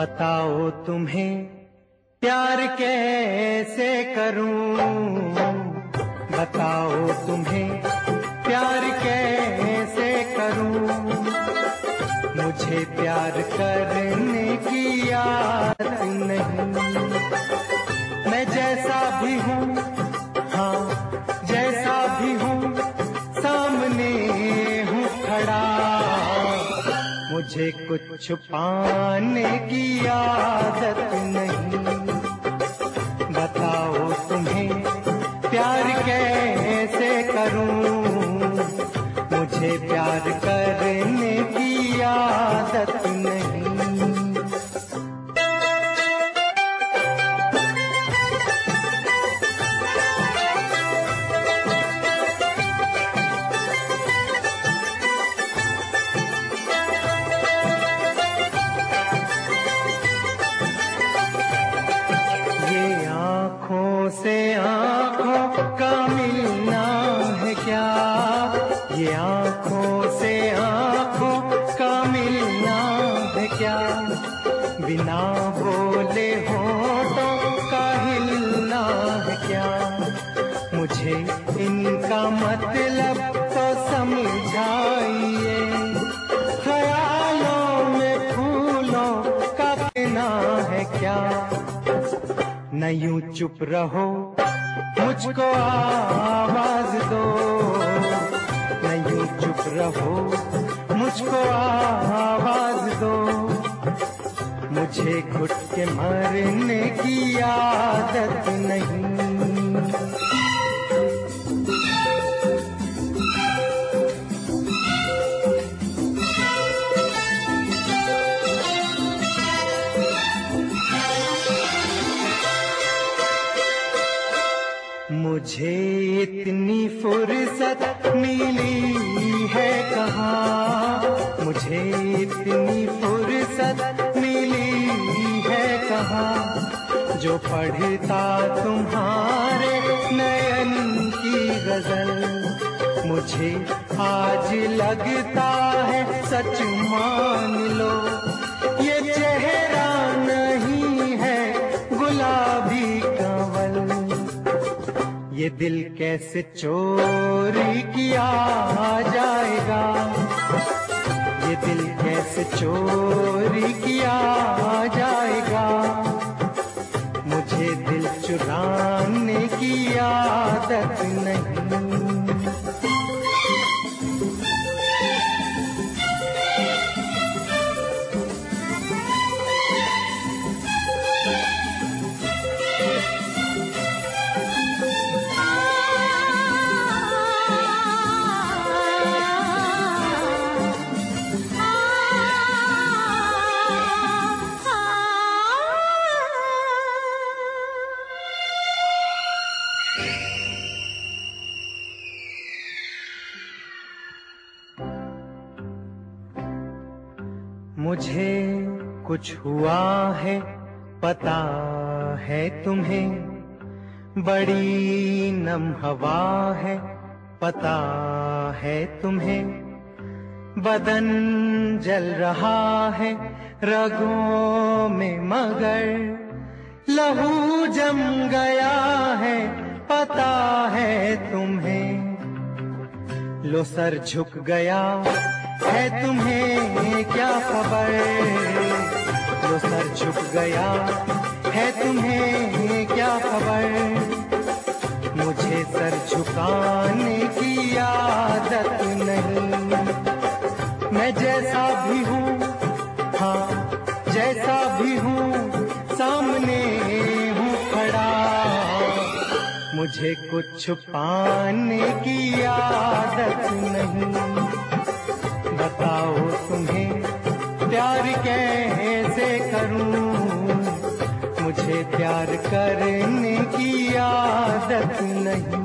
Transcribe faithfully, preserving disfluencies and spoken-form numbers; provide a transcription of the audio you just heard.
बताओ तुम्हें प्यार कैसे करूं, बताओ तुम्हें प्यार कैसे करूं। मुझे प्यार करने की आदत नहीं, मैं जैसा भी हूँ, हाँ जैसा भी हूँ, सामने हूँ खड़ा। मुझे कुछ छुपाने की आदत नहीं। बताओ तुम्हें प्यार कैसे करूं, मुझे प्यार करने की आदत नहीं। से आँखों का मिलना है क्या, ये आँखों से आँखों का मिलना है क्या। बिना बोले होठों का हिलना है क्या। मुझे इनका मतलब तो समझाइए। ख्यालों में फूलों का पीना है क्या। न यूं चुप रहो, मुझको आवाज दो। न यूं चुप रहो, मुझको आवाज दो। मुझे घुट के मरने की आदत नहीं। मुझे इतनी फुर्सत मिली है कहाँ, मुझे इतनी फुर्सत मिली है कहाँ। जो पढ़ता तुम्हारे नयन की गजल, मुझे आज लगता है सच मान लो। ये चेहरा नहीं है गुलाबी कंवल, ये दिल कैसे चोरी किया जाएगा। ये दिल कैसे चोरी किया जाएगा। मुझे दिल चुराने की आदत नहीं। मुझे कुछ हुआ है पता है तुम्हें, बड़ी नम हवा है पता है तुम्हें। बदन जल रहा है रगों में मगर लहू जम गया है पता है तुम्हें। लो सर झुक गया है तुम्हें क्या खबर। लो सर झुक गया है तुम्हें क्या खबर। मुझे सर झुकाने की आदत नहीं। मैं जैसा भी हूँ, हाँ जैसा भी हूँ, सामने हूँ खड़ा। मुझे कुछ पाने की आदत नहीं। बताओ तुम्हें प्यार कैसे करूं, मुझे प्यार करने की आदत नहीं।